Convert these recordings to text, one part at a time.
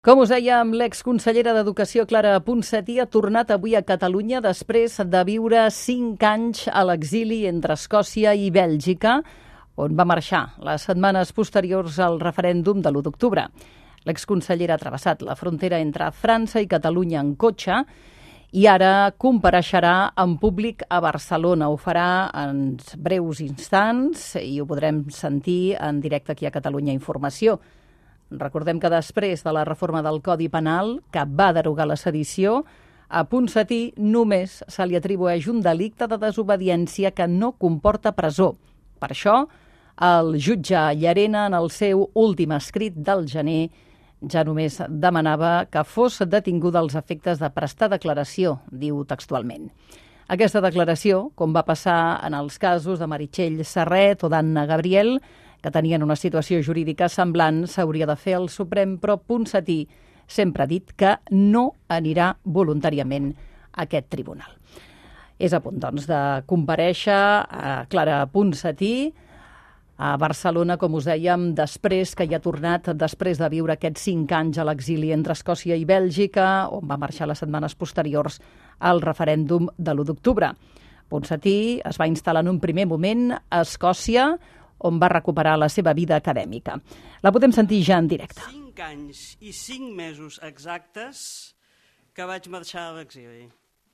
Com us dèiem, l'exconsellera d'Educació Clara Ponsatí ha tornat avui a Catalunya després de viure 5 anys a l'exili entre Escòcia i Bèlgica, on va marxar les setmanes posteriors al referèndum de l'1 d'octubre. L'exconsellera ha travessat la frontera entre França i Catalunya en cotxe i ara compareixerà en públic a Barcelona. Ho farà en breus instants i ho podrem sentir en directe aquí a Catalunya Informació. Recordem que després de la reforma del Codi Penal, que va derogar la sedició, a Ponsatí només se li atribueix un delicte de desobediència que no comporta presó. Per això, el jutge Llarena, en el seu últim escrit del gener, ja només demanava que fos detinguda als efectes de prestar declaració, diu textualment. Aquesta declaració, com va passar en els casos de Meritxell Serret o d'Anna Gabriel, que tenien una situació jurídica semblant, s'hauria de fer al Suprem, però Ponsatí sempre ha dit que no anirà voluntàriament a aquest tribunal. És a punt, doncs, de comparèixer a Clara Ponsatí a Barcelona, com us dèiem, després que hi ha tornat, després de viure aquests 5 anys a l'exili entre Escòcia i Bèlgica, on va marxar les setmanes posteriors al referèndum de l'1 d'octubre. Ponsatí es va instal·lar en un primer moment a Escòcia, on va recuperar la seva vida acadèmica. La podem sentir ja en directe. 5 anys i 5 mesos exactes que vaig marxar a l'exili.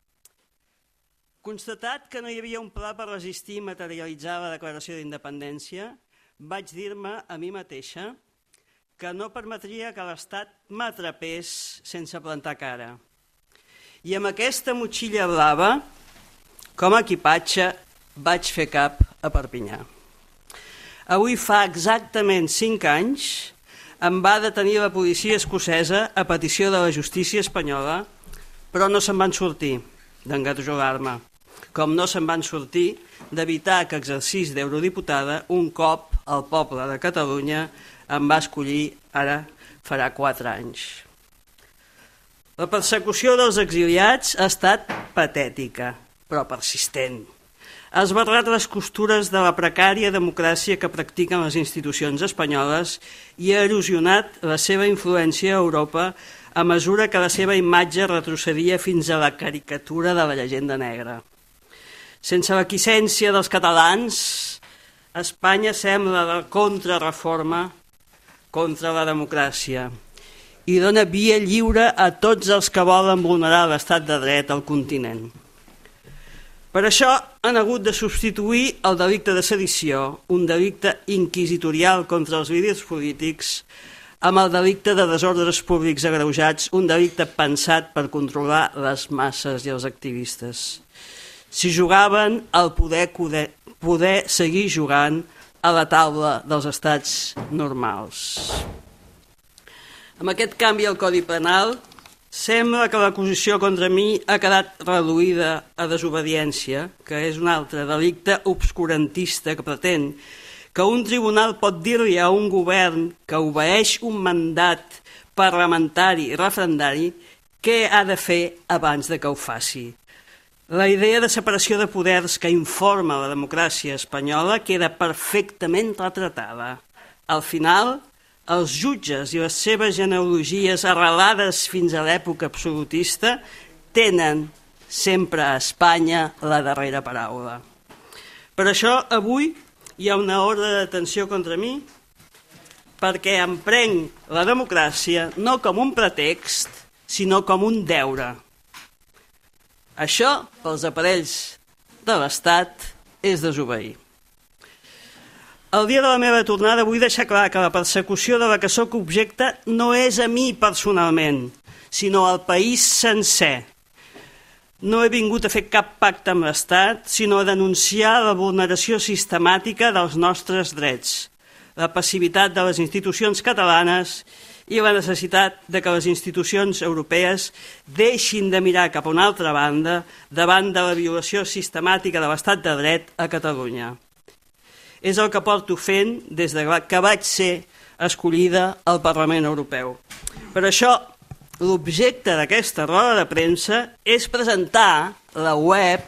Constatat que no hi havia un pla per resistir i materialitzar la declaració d'independència, vaig dir-me a mi mateixa que no permetria que l'Estat m'atrapés sense plantar cara. I amb aquesta motxilla blava, com a equipatge, vaig fer cap a Perpinyà. Avui fa exactament 5 anys em va detenir la policia escocesa a petició de la justícia espanyola, però no se'n van sortir d'engarjolar-me, com no se'n van sortir d'evitar que exercís d'eurodiputada un cop el poble de Catalunya em va escollir, ara farà 4 anys. La persecució dels exiliats ha estat patètica, però persistent. Ha esbarrat les costures de la precària democràcia que practiquen les institucions espanyoles i ha erosionat la seva influència a Europa a mesura que la seva imatge retrocedia fins a la caricatura de la llegenda negra. Sense l'aquiescència dels catalans, Espanya sembla la contrarreforma contra la democràcia i dona via lliure a tots els que volen vulnerar l'estat de dret al continent. Per això han hagut de substituir el delicte de sedició, un delicte inquisitorial contra els líders polítics, amb el delicte de desordres públics agreujats, un delicte pensat per controlar les masses i els activistes. Si jugaven al poder seguir jugant a la taula dels estats normals. Amb aquest canvi al Codi Penal, sembla que l'acusació contra mi ha quedat reduïda a desobediència, que és un altre delicte obscurantista que pretén que un tribunal pot dir-li a un govern que obeeix un mandat parlamentari i referendari què ha de fer abans de que ho faci. La idea de separació de poders que informa la democràcia espanyola queda perfectament retratada. Al final, els jutges i les seves genealogies arrelades fins a l'època absolutista tenen sempre a Espanya la darrera paraula. Per això avui hi ha una ordre de detenció contra mi perquè emprenc la democràcia no com un pretext, sinó com un deure. Això, pels aparells de l'Estat, és desobeir. El dia de la meva tornada vull deixar clar que la persecució de la que sóc objecte no és a mi personalment, sinó al país sencer. No he vingut a fer cap pacte amb l'Estat, sinó a denunciar la vulneració sistemàtica dels nostres drets, la passivitat de les institucions catalanes i la necessitat de que les institucions europees deixin de mirar cap a una altra banda davant de la violació sistemàtica de l'estat de dret a Catalunya. És el que porto fent des que vaig ser escollida al Parlament Europeu. Per això, l'objecte d'aquesta roda de premsa és presentar la web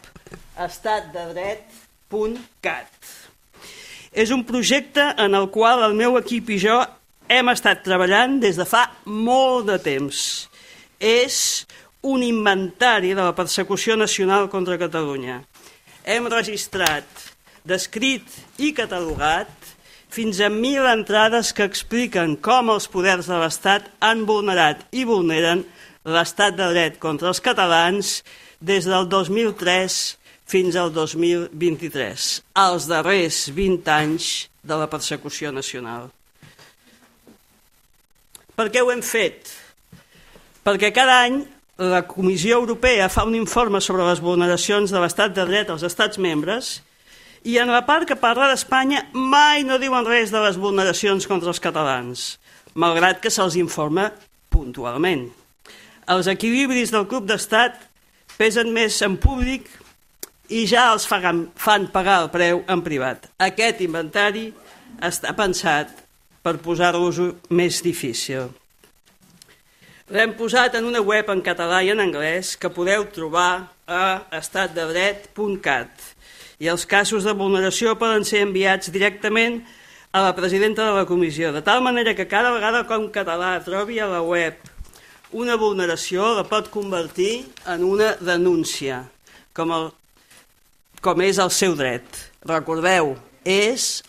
estatdedret.cat. És un projecte en el qual el meu equip i jo hem estat treballant des de fa molt de temps. És un inventari de la persecució nacional contra Catalunya. Hem registrat, descrit i catalogat fins a 1.000 entrades que expliquen com els poders de l'Estat han vulnerat i vulneren l'estat de dret contra els catalans des del 2003 fins al 2023, els darrers 20 anys de la persecució nacional. Per què ho hem fet? Perquè cada any la Comissió Europea fa un informe sobre les vulneracions de l'estat de dret als estats membres i en la part que parla d'Espanya mai no diuen res de les vulneracions contra els catalans, malgrat que se'ls informa puntualment. Els equilibris del club d'estat pesen més en públic i ja els fan pagar el preu en privat. Aquest inventari està pensat per posar-los-ho més difícil. L'hem posat en una web en català i en anglès que podeu trobar a estatdedret.cat i els casos de vulneració poden ser enviats directament a la presidenta de la comissió, de tal manera que cada vegada que un català trobi a la web una vulneració la pot convertir en una denúncia, com és el seu dret. Recordeu, és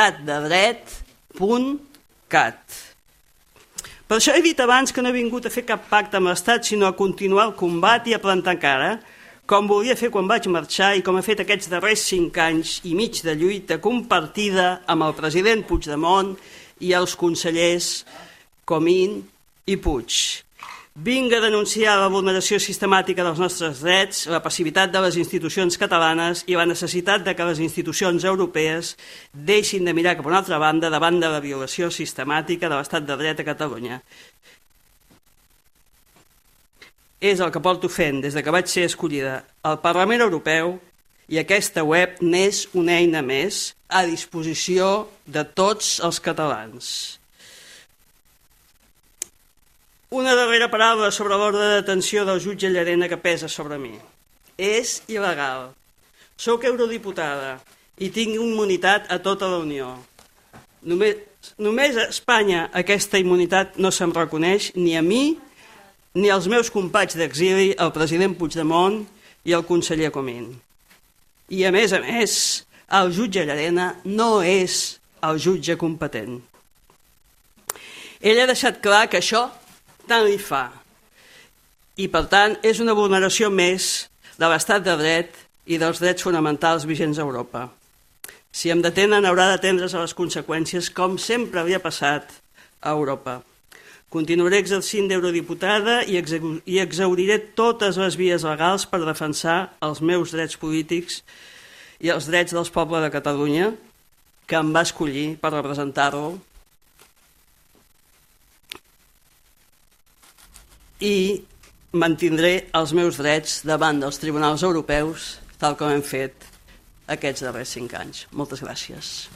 estatdedret.cat. Per això he dit abans que no he vingut a fer cap pacte amb l'Estat, sinó a continuar el combat i a plantar cara, com volia fer quan vaig marxar i com he fet aquests darrers 5 anys i mig de lluita compartida amb el president Puigdemont i els consellers Comín i Puig. Vinc a denunciar la vulneració sistemàtica dels nostres drets, la passivitat de les institucions catalanes i la necessitat de que les institucions europees deixin de mirar cap a una altra banda davant de la violació sistemàtica de l'estat de dret a Catalunya. És el que porto fent des que vaig ser escollida al Parlament Europeu i aquesta web n'és una eina més a disposició de tots els catalans. Una darrera paraula sobre l'ordre de detenció del jutge Llarena que pesa sobre mi. És il·legal. Soc eurodiputada i tinc immunitat a tota la Unió. Només a Espanya aquesta immunitat no se'm reconeix ni a mi ni als meus companys d'exili, el president Puigdemont i el conseller Comín. I a més, el jutge Llarena no és el jutge competent. Ell ha deixat clar que això tant li fa. I, per tant, és una vulneració més de l'estat de dret i dels drets fonamentals vigents a Europa. Si em detenen, haurà d'atendre's a les conseqüències, com sempre havia passat a Europa. Continuaré exercint d'eurodiputada i exhauriré totes les vies legals per defensar els meus drets polítics i els drets del poble de Catalunya, que em va escollir per representar-lo, i mantindré els meus drets davant dels tribunals europeus, tal com hem fet aquests darrers 5 anys. Moltes gràcies.